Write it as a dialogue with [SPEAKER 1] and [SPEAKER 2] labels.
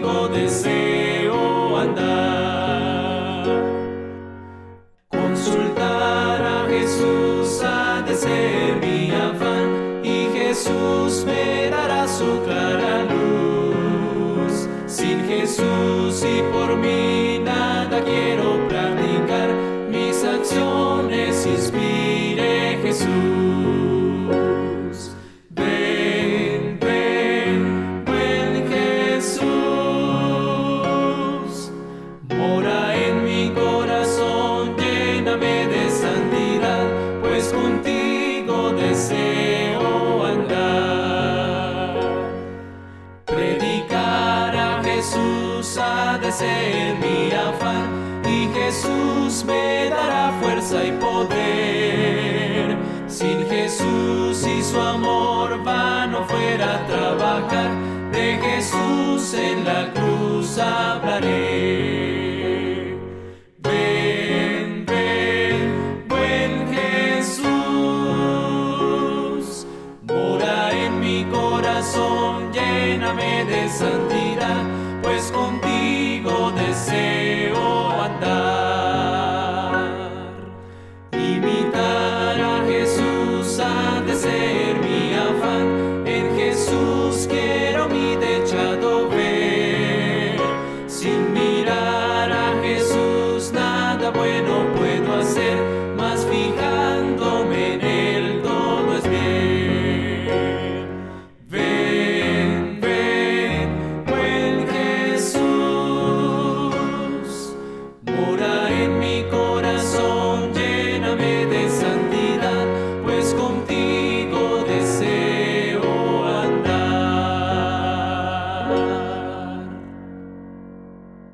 [SPEAKER 1] contigo deseo andar. Consultar a Jesús ha de ser mi afán, y Jesús me dará su clara luz. Sin Jesús y por mí nada quiero practicar, mis acciones inspire Jesús. Ven, ven, buen Jesús, mora en mi corazón, lléname de santidad, pues contigo deseo andar. Predicar a Jesús ha de ser mi afán, y Jesús me dará fuerza y poder. Sin Jesús y su amor vano fuera trabajar, de Jesús en la cruz hablaré.